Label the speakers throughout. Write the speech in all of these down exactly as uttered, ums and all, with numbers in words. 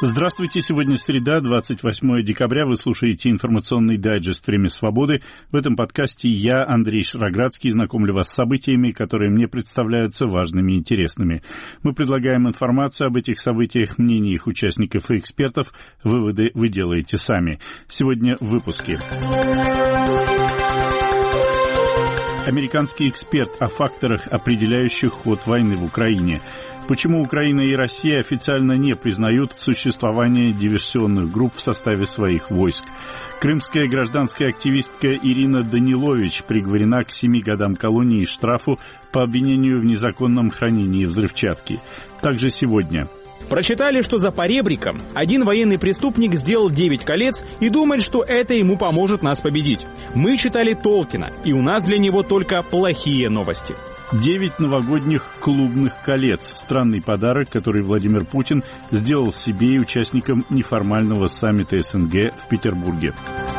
Speaker 1: Здравствуйте, сегодня среда, двадцать восьмое декабря. Вы слушаете информационный дайджест «Время свободы». В этом подкасте я, Андрей Шароградский, знакомлю вас с событиями, которые мне представляются важными и интересными. Мы предлагаем информацию об этих событиях, мнения их участников и экспертов. Выводы вы делаете сами. Сегодня в выпуске. Американский эксперт о факторах, определяющих ход войны в Украине. Почему Украина и Россия официально не признают существование диверсионных групп в составе своих войск? Крымская гражданская активистка Ирина Данилович приговорена к семи годам колонии и штрафу по обвинению в незаконном хранении взрывчатки. Также сегодня.
Speaker 2: Прочитали, что за поребриком один военный преступник сделал девять колец и думает, что это ему поможет нас победить. Мы читали Толкина, и у нас для него только плохие новости.
Speaker 1: Девять новогодних клубных колец. Странный подарок, который Владимир Путин сделал себе и участникам неформального саммита СНГ в Петербурге.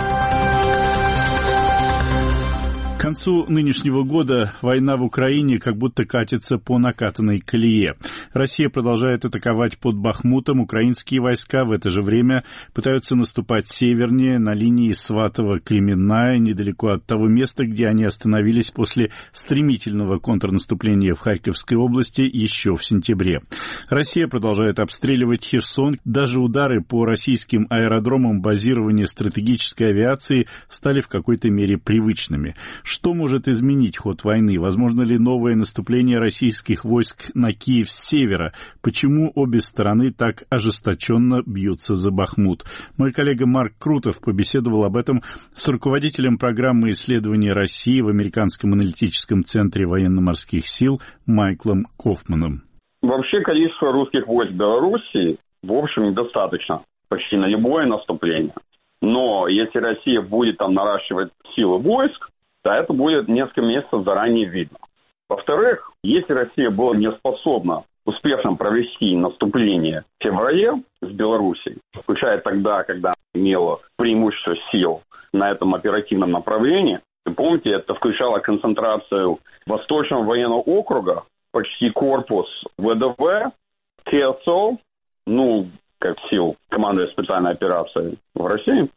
Speaker 1: К концу нынешнего года война в Украине как будто катится по накатанной колее. Россия продолжает атаковать под Бахмутом. Украинские войска в это же время пытаются наступать севернее, на линии Сватово-Кременная, недалеко от того места, где они остановились после стремительного контрнаступления в Харьковской области еще в сентябре. Россия продолжает обстреливать Херсон. Даже удары по российским аэродромам базирования стратегической авиации стали в какой-то мере привычными. Что может изменить ход войны? Возможно ли новое наступление российских войск на Киев с севера? Почему обе стороны так ожесточенно бьются за Бахмут? Мой коллега Марк Крутов побеседовал об этом с руководителем программы исследования России в Американском аналитическом центре военно-морских сил Майклом Кофманом.
Speaker 3: Вообще количество русских войск в Белоруссии, в общем, недостаточно почти на любое наступление. Но если Россия будет там наращивать силы войск, то это будет несколько месяцев заранее видно. Во-вторых, если Россия была не способна успешно провести наступление в феврале с Белоруссией, включая тогда, когда имела преимущество сил на этом оперативном направлении, вы помните, это включало концентрацию Восточного военного округа, почти корпус ВДВ, КСО, ну, как сил команды специальной операции в России,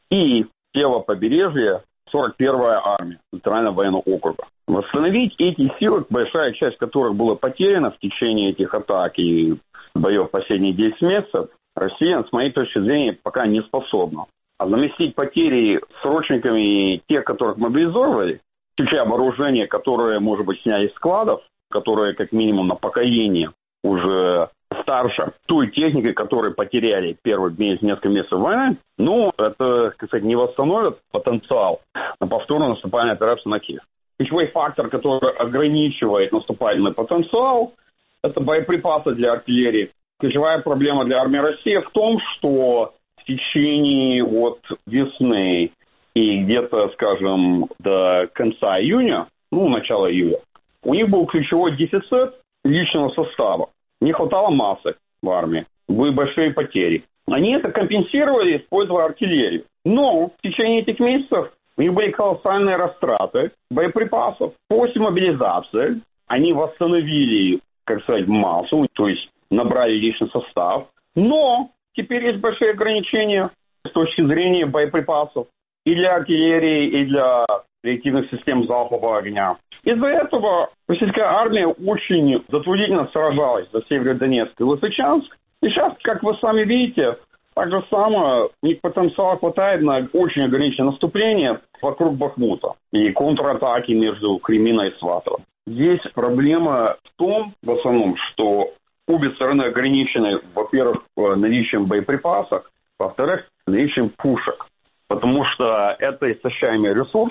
Speaker 3: и тело побережья сорок первая армия Центрального военного округа. Восстановить эти силы, большая часть которых была потеряна в течение этих атак и боев последние десять месяцев, Россия, с моей точки зрения, пока не способна. А заместить потери срочниками тех, которых мобилизовали, включая вооружение, которое, может быть, сняли из складов, которые, как минимум, на покоение уже старше той техникой, которую потеряли первые месяц, несколько месяцев войны, ну, это, так сказать, не восстановит потенциал на повторную наступательную операцию на Киев. Ключевой фактор, который ограничивает наступательный потенциал, это боеприпасы для артиллерии. Ключевая проблема для армии России в том, что в течение вот весны и где-то, скажем, до конца июня, ну, начала июля, у них был ключевой дефицит личного состава. Не хватало массы в армии, были большие потери. Они это компенсировали, используя артиллерию. Но в течение этих месяцев у них были колоссальные растраты боеприпасов. После мобилизации они восстановили, как сказать, массу, то есть набрали личный состав. Но теперь есть большие ограничения с точки зрения боеприпасов и для артиллерии, и для реактивных систем залпового огня. Из-за этого российская армия очень затруднительно сражалась за Северодонецк и Лисичанск. И сейчас, как вы сами видите, так же самое, у них потенциала хватает на очень ограниченное наступление вокруг Бахмута и контратаки между Креминой и Сватово. Здесь проблема в том, в основном, что обе стороны ограничены, во-первых, наличием боеприпасов, во-вторых, наличием пушек. Потому что это истощаемый ресурс.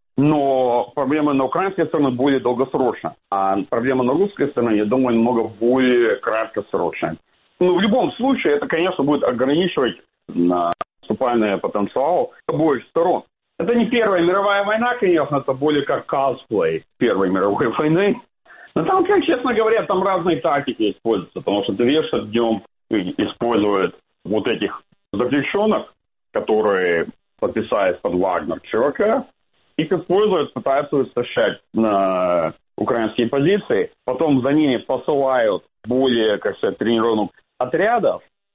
Speaker 3: Но проблема на украинской стороне более долгосрочная, а проблема на русской стороне, я думаю, намного более краткосрочная. Ну, в любом случае, это, конечно, будет ограничивать наступательный потенциал обоих сторон. Это не Первая мировая война, конечно, это более как косплей Первой мировой войны. Но там, как честно говоря, там разные тактики используются, потому что две днем используют вот этих заключенных, которые подписались под Вагнер ЧВК, их используют, пытаются истощать на украинские позиции, потом за ними посылают более, как сказать, тренированных отрядов,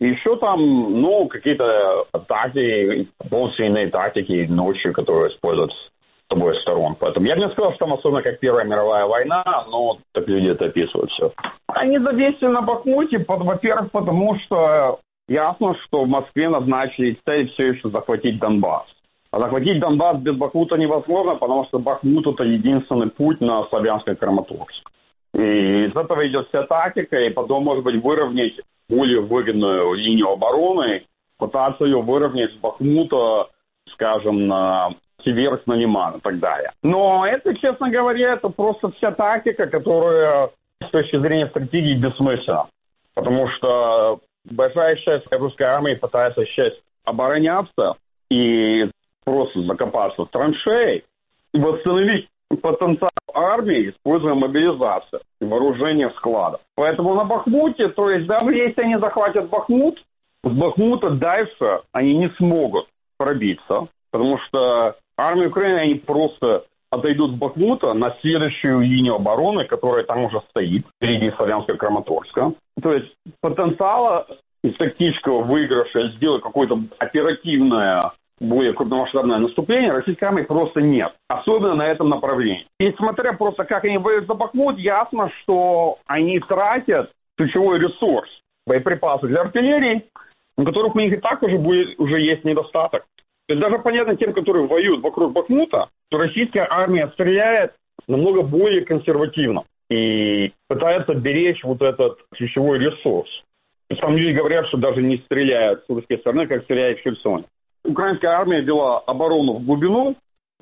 Speaker 3: И еще там, ну, какие-то атаки, полностью тактики ночью, которые используются с обоих сторон. Поэтому я бы не сказал, что там особенно как Первая мировая война, но так люди это описывают все. Они завесили на Бахмуте, во-первых, потому что ясно, что в Москве назначили цель все еще захватить Донбасс. А захватить Донбасс без Бахмута невозможно, потому что Бахмут – это единственный путь на Славянский Краматорск. И из этого идет вся тактика, и потом, может быть, выровнять более выгодную линию обороны, пытаться ее выровнять с Бахмута, скажем, на север, на Лиман и так далее. Но это, честно говоря, это просто вся тактика, которая с точки зрения стратегии бессмысленна. Потому что большая часть русской армии пытается сейчас обороняться и просто закопаться в траншеи и восстановить потенциал армии, используя мобилизацию и вооружение складов. Поэтому на Бахмуте, то есть даже если они захватят Бахмут, с Бахмута дальше они не смогут пробиться, потому что армия Украины, они просто отойдут с Бахмута на следующую линию обороны, которая там уже стоит, впереди Славянского Краматорска. То есть потенциала из тактического выигрыша сделать какое-то оперативное, более крупномасштабное наступление российской армии просто нет. Особенно на этом направлении. И смотря просто, как они воюют за Бахмут, ясно, что они тратят ключевой ресурс, боеприпасы для артиллерии, у которых у них и так уже, будет, уже есть недостаток. То есть даже понятно тем, которые воюют вокруг Бахмута, что российская армия стреляет намного более консервативно и пытается беречь вот этот ключевой ресурс. То есть там люди говорят, что даже не стреляют с русской стороны, как стреляют в Херсоне. Украинская армия вела оборону в глубину,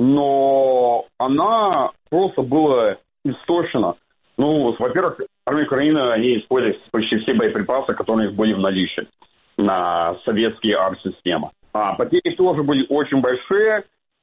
Speaker 3: но она просто была истощена. Ну, во-первых, армия Украины, они использовали почти все боеприпасы, которые у них были в наличии на советские арт-системы. А потери тоже были очень большие,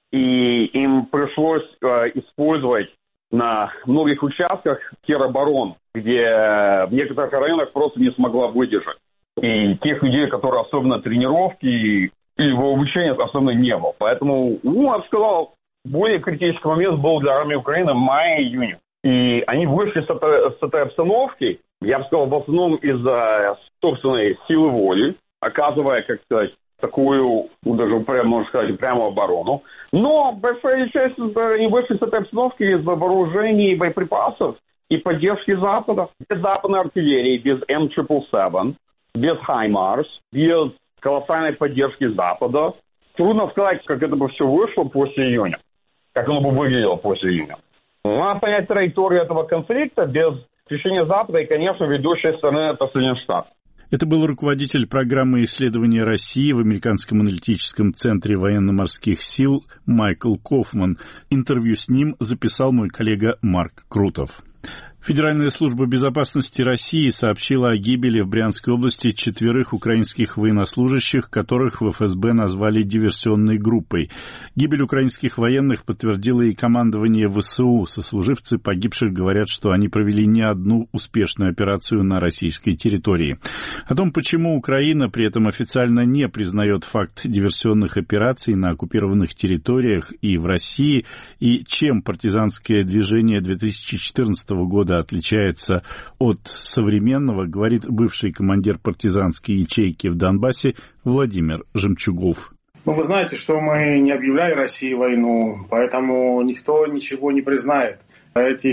Speaker 3: и им пришлось э, использовать на многих участках тероборон, где в некоторых районах просто не смогла выдержать. И тех людей, которые особенно тренировки и его обучения особенно не было. Поэтому, ну, я бы сказал, более критический момент был для армии Украины май-июнь. И они вышли с этой, с этой обстановки, я бы сказал, в основном из-за собственной силы воли, оказывая, как сказать, такую, даже прямо, можно сказать, прямую оборону. Но большая часть они вышли с этой обстановки из-за вооружений и боеприпасов и поддержки Запада. Без западной артиллерии, без эм семь семь семь, без Хаймарс, без колоссальной поддержки Запада. Трудно сказать, как это бы все вышло после июня, как оно бы выглядело после июня. Надо понять траекторию этого конфликта без включения Запада и, конечно, ведущей стороны это Соединенные Штаты.
Speaker 1: Это был руководитель программы исследования России в Американском аналитическом центре военно-морских сил Майкл Кофман. Интервью с ним записал мой коллега Марк Крутов. Федеральная служба безопасности России сообщила о гибели в Брянской области четверых украинских военнослужащих, которых в эф эс бэ назвали диверсионной группой. Гибель украинских военных подтвердило и командование вэ эс у. Сослуживцы погибших говорят, что они провели не одну успешную операцию на российской территории. О том, почему Украина при этом официально не признает факт диверсионных операций на оккупированных территориях и в России, и чем партизанское движение две тысячи четырнадцатого года отличается от современного, говорит бывший командир партизанской ячейки в Донбассе Владимир Жемчугов.
Speaker 4: Ну, вы знаете, что мы не объявляли России войну, поэтому никто ничего не признает. Эти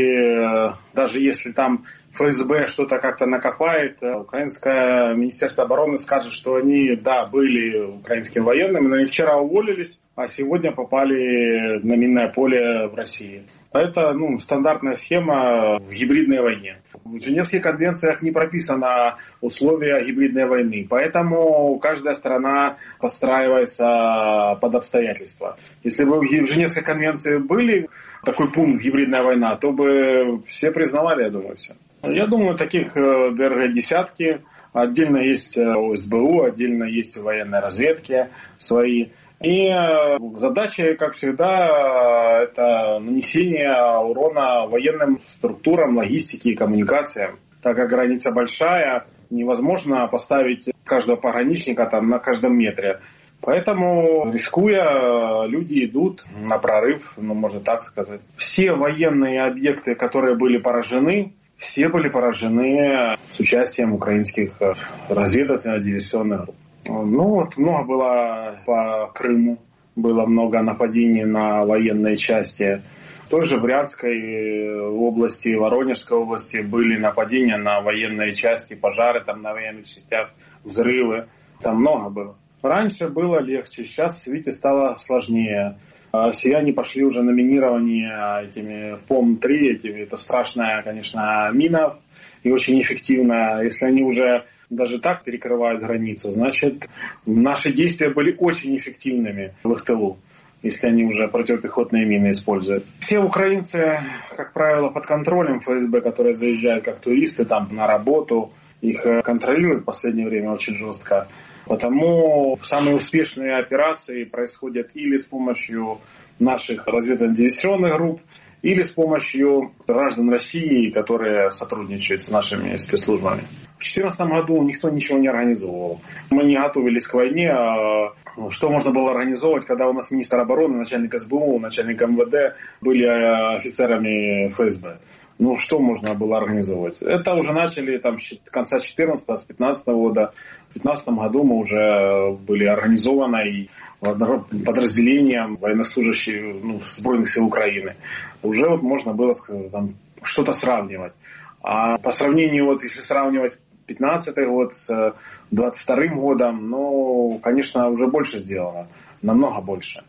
Speaker 4: люди, даже если там эф эс бэ что-то как-то накопает, украинское министерство обороны скажет, что они, да, были украинскими военными, но они вчера уволились, а сегодня попали на минное поле в России. Это ну, стандартная схема в гибридной войне. В Женевских конвенциях не прописано условия гибридной войны, поэтому каждая страна подстраивается под обстоятельства. Если бы в Женевской конвенции были такой пункт гибридная война, то бы все признавали, я думаю, все. Я думаю, таких ДРГ десятки. Отдельно есть о эс бэ у, отдельно есть в военной разведке свои. И задача, как всегда, это нанесение урона военным структурам, логистике и коммуникациям. Так как граница большая, невозможно поставить каждого пограничника там на каждом метре. Поэтому, рискуя, люди идут на прорыв, ну, можно так сказать. Все военные объекты, которые были поражены, все были поражены с участием украинских разведывательно-диверсионных групп. Ну вот много было по Крыму, было много нападений на военные части. В той же Брянской области, Воронежской области были нападения на военные части, пожары там на военных частях, взрывы. Там много было. Раньше было легче, сейчас, видите, стало сложнее. Россияне пошли уже на минирование этими пом три, этими, это страшная, конечно, мина и очень эффективная. Если они уже даже так перекрывают границу, значит, наши действия были очень эффективными в их тылу, если они уже противопехотные мины используют. Все украинцы, как правило, под контролем эф эс бэ, которые заезжают как туристы там на работу, их контролируют в последнее время очень жестко. Потому самые успешные операции происходят или с помощью наших разведывательно-диверсионных групп, или с помощью граждан России, которые сотрудничают с нашими спецслужбами. В две тысячи четырнадцатом году никто ничего не организовывал. Мы не готовились к войне. Что можно было организовывать, когда у нас министр обороны, начальник эс бэ у, начальник эм вэ дэ были офицерами эф эс бэ? Ну, что можно было организовать? Это уже начали там, с конца две тысячи четырнадцатого, с две тысячи пятнадцатого года. В две тысячи пятнадцатом году мы уже были организованы и подразделением военнослужащих, ну, Сбройных сил Украины. Уже вот можно было там, что-то сравнивать. А по сравнению, вот, если сравнивать пятнадцатый год с двадцать вторым годом, ну, конечно, уже больше сделано. Намного больше.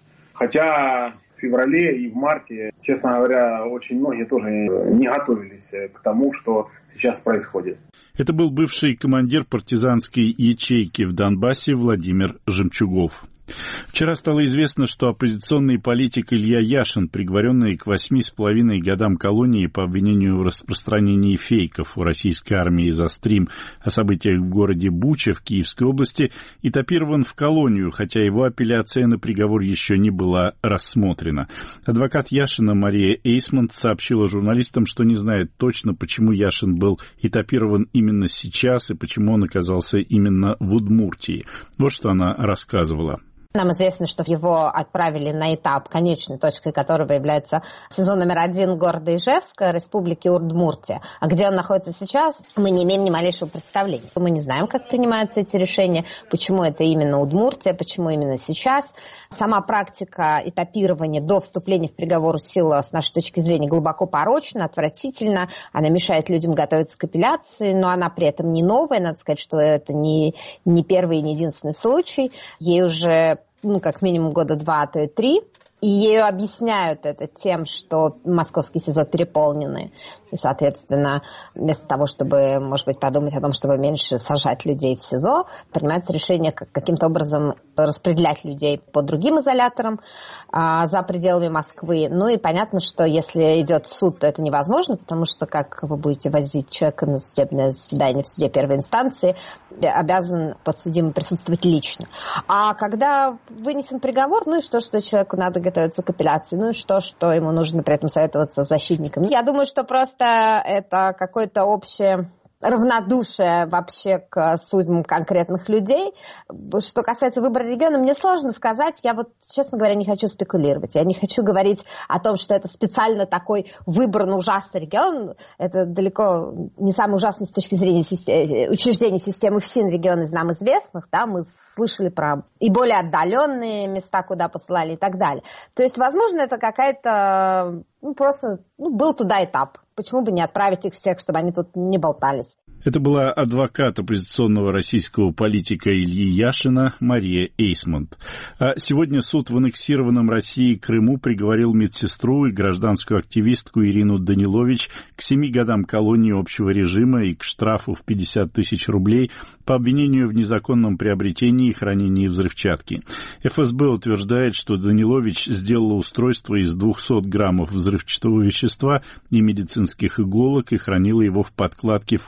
Speaker 4: Хотя в феврале и в марте, честно говоря, очень многие тоже не готовились к тому, что сейчас происходит.
Speaker 1: Это был бывший командир партизанской ячейки в Донбассе Владимир Жемчугов. Вчера стало известно, что оппозиционный политик Илья Яшин, приговоренный к восьми с половиной годам колонии по обвинению в распространении фейков у российской армии за стрим о событиях в городе Буча в Киевской области, этапирован в колонию, хотя его апелляция на приговор еще не была рассмотрена. Адвокат Яшина Мария Эйсмонт сообщила журналистам, что не знает точно, почему Яшин был этапирован именно сейчас и почему он оказался именно в Удмуртии. Вот что она рассказывала.
Speaker 5: Нам известно, что его отправили на этап, конечной точкой которого является сезон номер один города Ижевска, республики Удмуртия. А где он находится сейчас, мы не имеем ни малейшего представления. Мы не знаем, как принимаются эти решения, почему это именно Удмуртия, почему именно сейчас. Сама практика этапирования до вступления в приговор сила, с нашей точки зрения, глубоко порочна, отвратительна. Она мешает людям готовиться к апелляции, но она при этом не новая. Надо сказать, что это не, не первый и не единственный случай. Ей уже ну, как минимум года два, а то и три. И ею объясняют это тем, что московские СИЗО переполнены. И, соответственно, вместо того, чтобы, может быть, подумать о том, чтобы меньше сажать людей в СИЗО, принимается решение как, каким-то образом распределять людей по другим изоляторам а, за пределами Москвы. Ну и понятно, что если идет суд, то это невозможно, потому что как вы будете возить человека на судебное заседание в суде первой инстанции, обязан подсудимый присутствовать лично. А когда вынесен приговор, ну и что, что человеку надо готовиться к апелляции, ну и что, что ему нужно при этом советоваться с защитником. Я думаю, что просто это какое-то общее равнодушие вообще к судьбам конкретных людей. Что касается выбора региона, мне сложно сказать. Я вот, честно говоря, не хочу спекулировать. Я не хочу говорить о том, что это специально такой выбран ужасный регион. Это далеко не самый ужасный с точки зрения системы, учреждения системы ФСИН регион из нам известных. Да, мы слышали про и более отдаленные места, куда посылали и так далее. То есть, возможно, это какая-то... Ну, просто ну, был туда этап. Почему бы не отправить их всех, чтобы они тут не болтались?
Speaker 1: Это была адвокат оппозиционного российского политика Ильи Яшина Мария Эйсмонт. А сегодня суд в аннексированном России Крыму приговорил медсестру и гражданскую активистку Ирину Данилович к семи годам колонии общего режима и к штрафу в пятьдесят тысяч рублей по обвинению в незаконном приобретении и хранении взрывчатки. эф эс бэ утверждает, что Данилович сделала устройство из двухсот граммов взрывчатого вещества и медицинских иголок и хранила его в подкладке футляра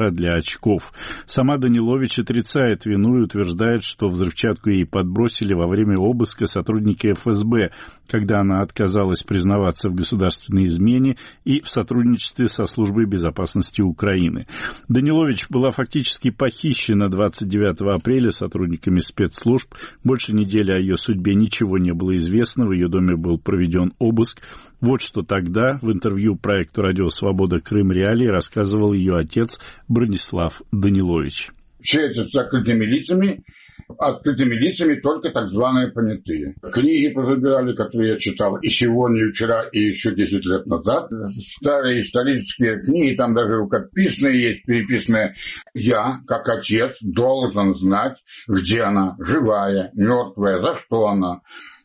Speaker 1: очкара для очков. Сама Данилович отрицает вину и утверждает, что взрывчатку ей подбросили во время обыска сотрудники эф эс бэ, когда она отказалась признаваться в государственной измене и в сотрудничестве со Службой безопасности Украины. Данилович была фактически похищена двадцать девятого апреля сотрудниками спецслужб. Больше недели о ее судьбе ничего не было известно. В ее доме был проведен обыск. Вот что тогда в интервью проекту «Радио Свобода. Крым. Реалии» рассказывал ее отец Бронислав Данилович.
Speaker 6: Все это с закрытыми лицами, открытыми лицами только так званые понятые. Книги позабирали, которые я читал и сегодня, и вчера, и еще десять лет назад. Старые исторические книги, там даже рукописные есть, переписанные. Я, как отец, должен знать, где она, живая, мертвая, за что она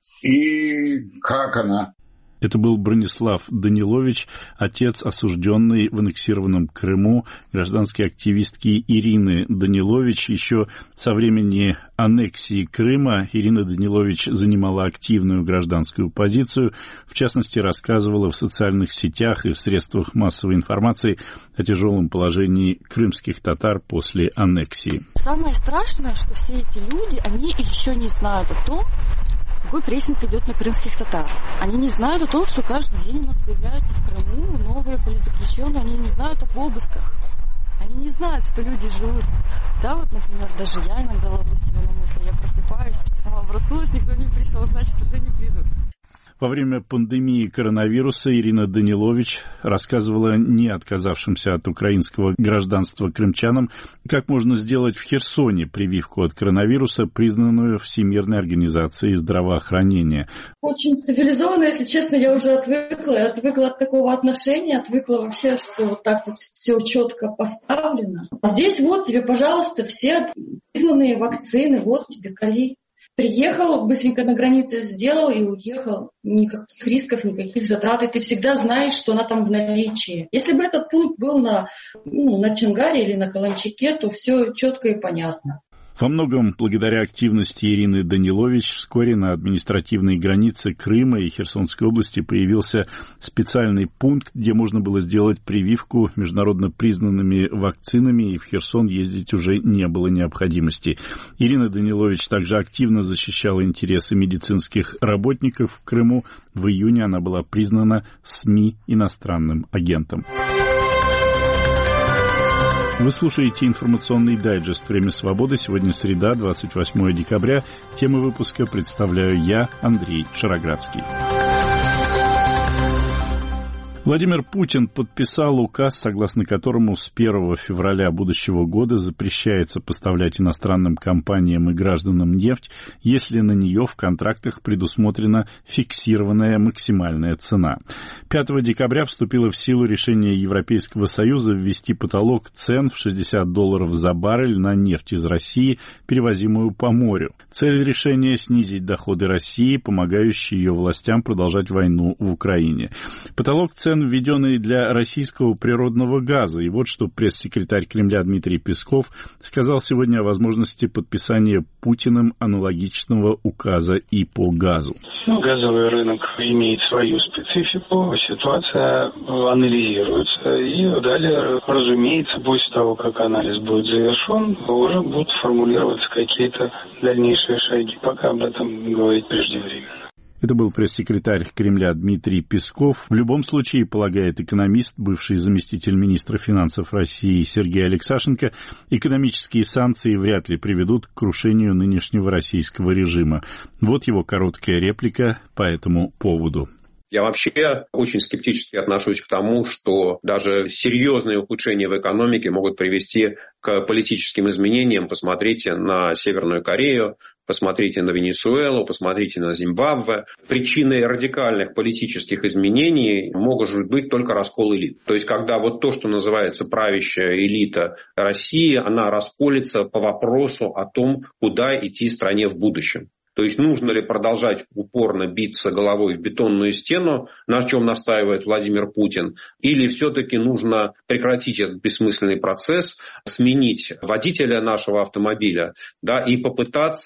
Speaker 6: и как она.
Speaker 1: Это был Бронислав Данилович, отец осужденной в аннексированном Крыму гражданской активистки Ирины Данилович. Еще со времени аннексии Крыма Ирина Данилович занимала активную гражданскую позицию. В частности, рассказывала в социальных сетях и в средствах массовой информации о тяжелом положении крымских татар после аннексии.
Speaker 7: Самое страшное, что все эти люди, они еще не знают о том, какой прессинг идет на крымских татар. Они не знают о том, что каждый день у нас появляются в Крыму новые политзаключенные. Они не знают об обысках. Они не знают, что люди живут. Да, вот, например, даже я иногда ловлю себя на мысли. Я просыпаюсь, сама проснулась, никто не пришел, значит, уже не придут.
Speaker 1: Во время пандемии коронавируса Ирина Данилович рассказывала не отказавшимся от украинского гражданства крымчанам, как можно сделать в Херсоне прививку от коронавируса, признанную Всемирной организацией здравоохранения.
Speaker 8: Очень цивилизованно, если честно, я уже отвыкла. Отвыкла от такого отношения, отвыкла вообще, что вот так вот все четко поставлено. А здесь вот тебе, пожалуйста, все признанные вакцины, вот тебе коли. Приехал, быстренько на границе сделал и уехал. Никаких рисков, никаких затрат. И ты всегда знаешь, что она там в наличии. Если бы этот пункт был на, ну, на Чонгаре или на Каланчаке, то все четко и понятно.
Speaker 1: Во многом благодаря активности Ирины Данилович вскоре на административной границе Крыма и Херсонской области появился специальный пункт, где можно было сделать прививку международно признанными вакцинами, и в Херсон ездить уже не было необходимости. Ирина Данилович также активно защищала интересы медицинских работников в Крыму. В июне она была признана СМИ иностранным агентом. Вы слушаете информационный дайджест «Время свободы». Сегодня среда, двадцать восьмое декабря. Темы выпуска представляю я, Андрей Шароградский. Владимир Путин подписал указ, согласно которому с первого февраля будущего года запрещается поставлять иностранным компаниям и гражданам нефть, если на нее в контрактах предусмотрена фиксированная максимальная цена. пятого декабря вступило в силу решение Европейского Союза ввести потолок цен в шестьдесят долларов за баррель на нефть из России, перевозимую по морю. Цель решения – снизить доходы России, помогающие ее властям продолжать войну в Украине. Потолок цен введенный для российского природного газа. И вот что пресс-секретарь Кремля Дмитрий Песков сказал сегодня о возможности подписания Путиным аналогичного указа и по газу.
Speaker 9: Ну, газовый рынок имеет свою специфику, ситуация анализируется. И далее, разумеется, после того, как анализ будет завершен, уже будут формулироваться какие-то дальнейшие шаги. Пока об этом говорить преждевременно.
Speaker 1: Это был пресс-секретарь Кремля Дмитрий Песков. В любом случае, полагает экономист, бывший заместитель министра финансов России Сергей Алексашенко, экономические санкции вряд ли приведут к крушению нынешнего российского режима. Вот его короткая реплика по этому поводу.
Speaker 10: Я вообще очень скептически отношусь к тому, что даже серьезные ухудшения в экономике могут привести к политическим изменениям. Посмотрите на Северную Корею, посмотрите на Венесуэлу, посмотрите на Зимбабве. Причиной радикальных политических изменений может быть только раскол элит. То есть, когда вот то, что называется правящая элита России, она расколется по вопросу о том, куда идти стране в будущем. То есть, нужно ли продолжать упорно биться головой в бетонную стену, на чем настаивает Владимир Путин, или все-таки нужно прекратить этот бессмысленный процесс, сменить водителя нашего автомобиля, да, и попытаться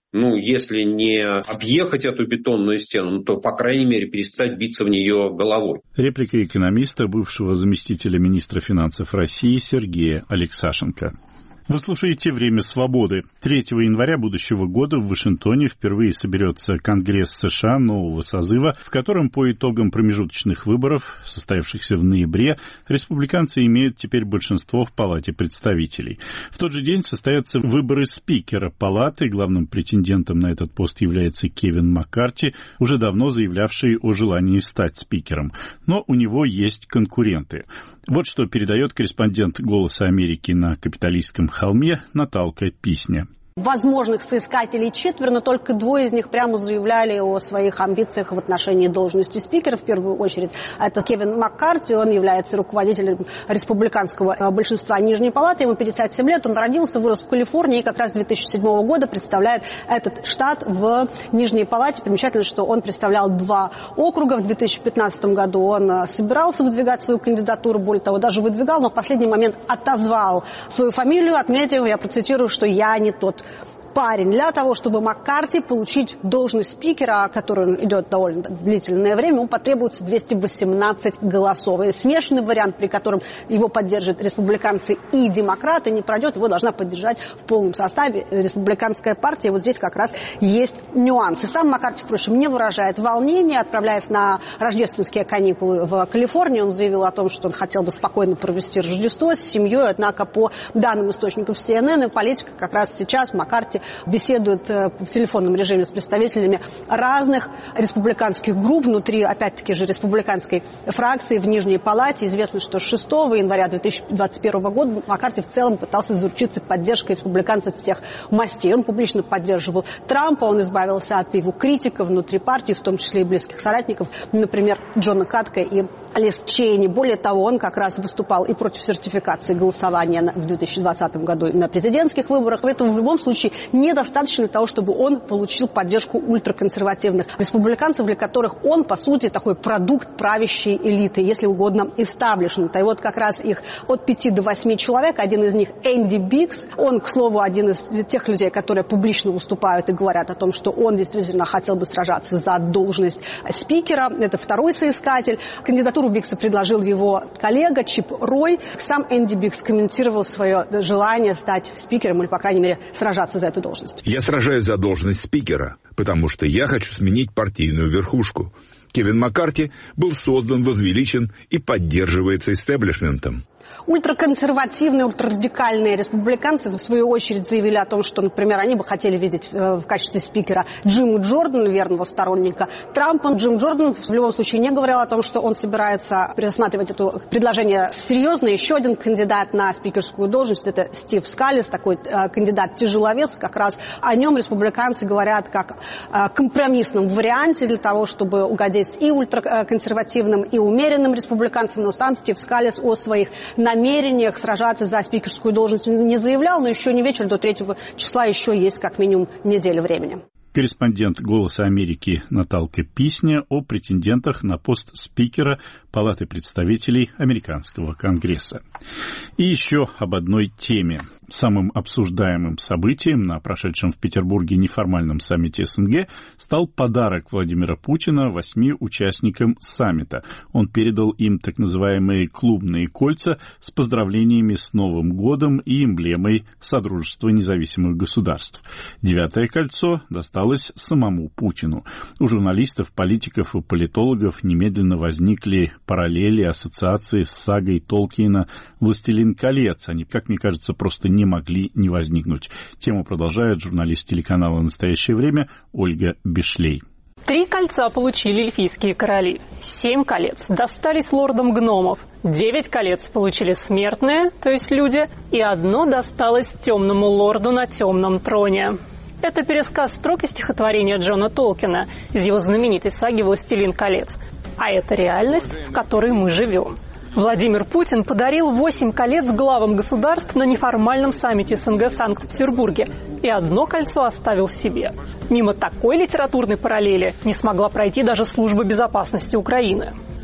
Speaker 10: ну, если не объехать эту бетонную стену, то, по крайней мере, перестать биться в нее головой.
Speaker 1: Реплика экономиста, бывшего заместителя министра финансов России Сергея Алексашенко. Вы слушаете «Время свободы». третьего января будущего года в Вашингтоне впервые соберется Конгресс США нового созыва, в котором по итогам промежуточных выборов, состоявшихся в ноябре, республиканцы имеют теперь большинство в Палате представителей. В тот же день состоятся выборы спикера Палаты. Главным претендентом на этот пост является Кевин Маккарти, уже давно заявлявший о желании стать спикером. Но у него есть конкуренты. Вот что передает корреспондент «Голоса Америки» на Капитолийском холме Наталка Писня.
Speaker 11: Возможных соискателей четверо, но только двое из них прямо заявляли о своих амбициях в отношении должности спикера. В первую очередь это Кевин Маккарти, он является руководителем республиканского большинства Нижней Палаты, ему пятьдесят семь лет, он родился, вырос в Калифорнии и как раз с две тысячи седьмого года представляет этот штат в Нижней Палате. Примечательно, что он представлял два округа. В две тысячи пятнадцатом году он собирался выдвигать свою кандидатуру, более того, даже выдвигал, но в последний момент отозвал свою фамилию, отметив, я процитирую, что «я не тот парень». Для того, чтобы Маккарти получить должность спикера, которая идет довольно длительное время, ему потребуется двести восемнадцать голосов. И смешанный вариант, при котором его поддержат республиканцы и демократы, не пройдет, его должна поддержать в полном составе республиканская партия. Вот здесь как раз есть нюансы. Сам Маккарти, впрочем, не выражает волнения. Отправляясь на рождественские каникулы в Калифорнию, он заявил о том, что он хотел бы спокойно провести Рождество с семьей. Однако, по данным источников си эн эн и политика, как раз сейчас Маккарти беседует в телефонном режиме с представителями разных республиканских групп внутри, опять-таки же, республиканской фракции в Нижней Палате. Известно, что шестого января две тысячи двадцать первого года Маккарти в целом пытался заручиться поддержкой республиканцев всех мастей. Он публично поддерживал Трампа, он избавился от его критиков внутри партии, в том числе и близких соратников, например, Джона Катка и Лиз Чейни. Более того, он как раз выступал и против сертификации голосования в две тысячи двадцатом году на президентских выборах. Этого в любом случае недостаточно для того, чтобы он получил поддержку ультраконсервативных республиканцев, для которых он, по сути, такой продукт правящей элиты, если угодно, истаблишмента. И вот как раз их от пяти до восьми человек, один из них Энди Биггс, он, к слову, один из тех людей, которые публично выступают и говорят о том, что он действительно хотел бы сражаться за должность спикера. Это второй соискатель. Кандидатуру Биггса предложил его коллега Чип Рой. Сам Энди Биггс комментировал свое желание стать спикером или, по крайней мере, сражаться за эту должность.
Speaker 12: Я сражаюсь за должность спикера, потому что я хочу сменить партийную верхушку. Кевин Маккарти был создан, возвеличен и поддерживается истеблишментом.
Speaker 11: Ультраконсервативные, ультрарадикальные республиканцы в свою очередь заявили о том, что, например, они бы хотели видеть в качестве спикера Джима Джордана, верного сторонника Трампа. Джим Джордан в любом случае не говорил о том, что он собирается пересматривать это предложение серьезно. Еще один кандидат на спикерскую должность — это Стив Скалис, такой кандидат-тяжеловес. Как раз о нем республиканцы говорят как о компромиссном варианте для того, чтобы угодить и ультраконсервативным, и умеренным республиканцам. Но сам Стив Скалис о своих намерениях сражаться за спикерскую должность не заявлял, но еще не вечер, до третьего числа еще есть как минимум неделя времени.
Speaker 1: Корреспондент «Голоса Америки» Наталка Писня о претендентах на пост спикера Палаты представителей Американского Конгресса. И еще об одной теме. Самым обсуждаемым событием на прошедшем в Петербурге неформальном саммите эс эн гэ стал подарок Владимира Путина восьми участникам саммита. Он передал им так называемые клубные кольца с поздравлениями с Новым годом и эмблемой Содружества независимых государств. Девятое кольцо досталось самому Путину. У журналистов, политиков и политологов немедленно возникли параллели, ассоциации с сагой Толкиена «Властелин колец». Они, как мне кажется, просто не могли не возникнуть. Тему продолжает журналист телеканала «Настоящее время» Ольга Бешлей.
Speaker 13: Три кольца получили эльфийские короли, семь колец достались лордам гномов, девять колец получили смертные, то есть люди, и одно досталось темному лорду на темном троне. Это пересказ строк из стихотворения Джона Толкина из его знаменитой саги «Властелин колец». А это реальность, в которой мы живем. Владимир Путин подарил восемь колец главам государств на неформальном саммите эс эн гэ в Санкт-Петербурге и одно кольцо оставил себе. Мимо такой литературной параллели не смогла пройти даже служба безопасности Украины.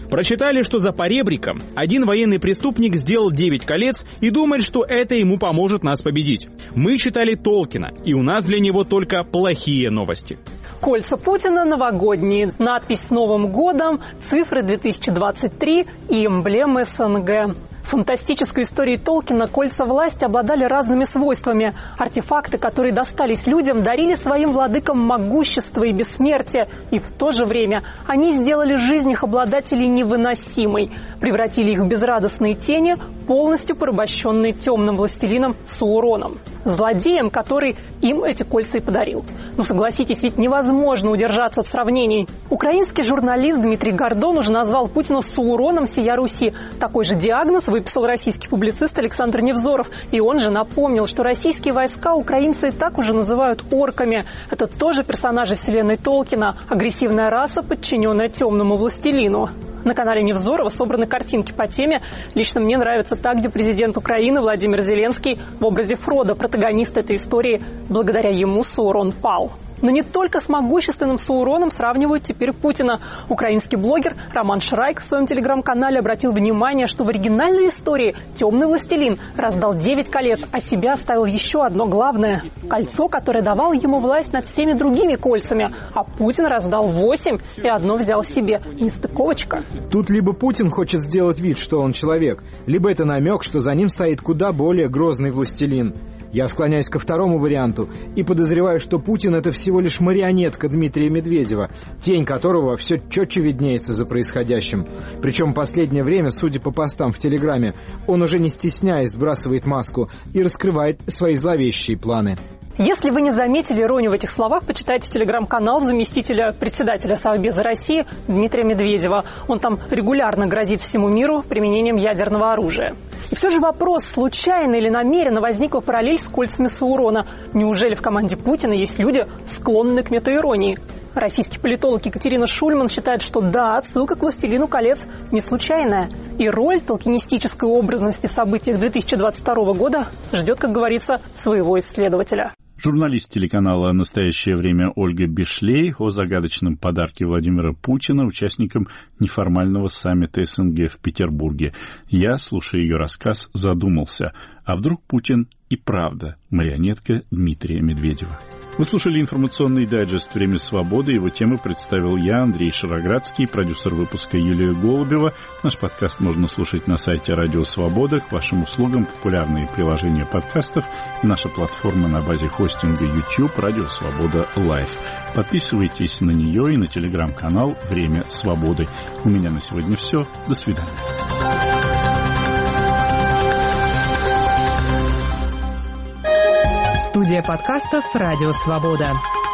Speaker 2: Прочитали, что за поребриком один военный преступник сделал девять колец и думает, что это ему поможет нас победить. Мы читали Толкина, и у нас для него только плохие новости.
Speaker 13: Кольца Путина новогодние, надпись «С Новым годом», цифры две тысячи двадцать три и эмблемы СНГ. В фантастической истории Толкина кольца власти обладали разными свойствами. Артефакты, которые достались людям, дарили своим владыкам могущество и бессмертие. И в то же время они сделали жизнь их обладателей невыносимой. Превратили их в безрадостные тени, полностью порабощенные темным властелином Сауроном. Злодеем, который им эти кольца и подарил. Ну, согласитесь, ведь невозможно удержаться от сравнений. Украинский журналист Дмитрий Гордон уже назвал Путина Сауроном всея Руси. Такой же диагноз выписал российский публицист Александр Невзоров. И он же напомнил, что российские войска украинцы и так уже называют орками. Это тоже персонажи вселенной Толкина. Агрессивная раса, подчиненная темному властелину. На канале Невзорова собраны картинки по теме. Лично мне нравится та, где президент Украины Владимир Зеленский в образе Фродо, протагонист этой истории. Благодаря ему Саурон пал. Но не только с могущественным Сауроном сравнивают теперь Путина. Украинский блогер Роман Шрайк в своем телеграм-канале обратил внимание, что в оригинальной истории темный властелин раздал девять колец, а себе оставил еще одно главное – кольцо, которое давало ему власть над всеми другими кольцами. А Путин раздал восемь и одно взял себе. Нестыковочка.
Speaker 14: Тут либо Путин хочет сделать вид, что он человек, либо это намек, что за ним стоит куда более грозный властелин. Я склоняюсь ко второму варианту и подозреваю, что Путин – это всего лишь марионетка Дмитрия Медведева, тень которого все четче виднеется за происходящим. Причем в последнее время, судя по постам в Телеграме, он уже не стесняясь сбрасывает маску и раскрывает свои зловещие планы.
Speaker 13: Если вы не заметили иронию в этих словах, почитайте телеграм-канал заместителя председателя Совбеза России Дмитрия Медведева. Он там регулярно грозит всему миру применением ядерного оружия. И все же вопрос, случайно или намеренно возникла параллель с кольцами Саурона. Неужели в команде Путина есть люди, склонные к метаиронии? Российский политолог Екатерина Шульман считает, что да, отсылка к «Властелину колец» не случайная. И роль толкинистической образности в событиях две тысячи двадцать второго года ждет, как говорится, своего исследователя.
Speaker 1: Журналист телеканала «Настоящее время» Ольга Бишлей о загадочном подарке Владимира Путина участникам неформального саммита СНГ в Петербурге. Я, слушая ее рассказ, задумался, а вдруг Путин и правда марионетка Дмитрия Медведева? Вы слушали информационный дайджест «Время свободы». Его темы представил я, Андрей Шароградский, продюсер выпуска Юлия Голубева. Наш подкаст можно слушать на сайте Радио Свобода. К вашим услугам популярные приложения подкастов и наша платформа на базе хостинга YouTube «Радио Свобода Лайв». Подписывайтесь на нее и на телеграм-канал «Время свободы». У меня на сегодня все. До свидания.
Speaker 15: Студия подкастов «Радио Свобода».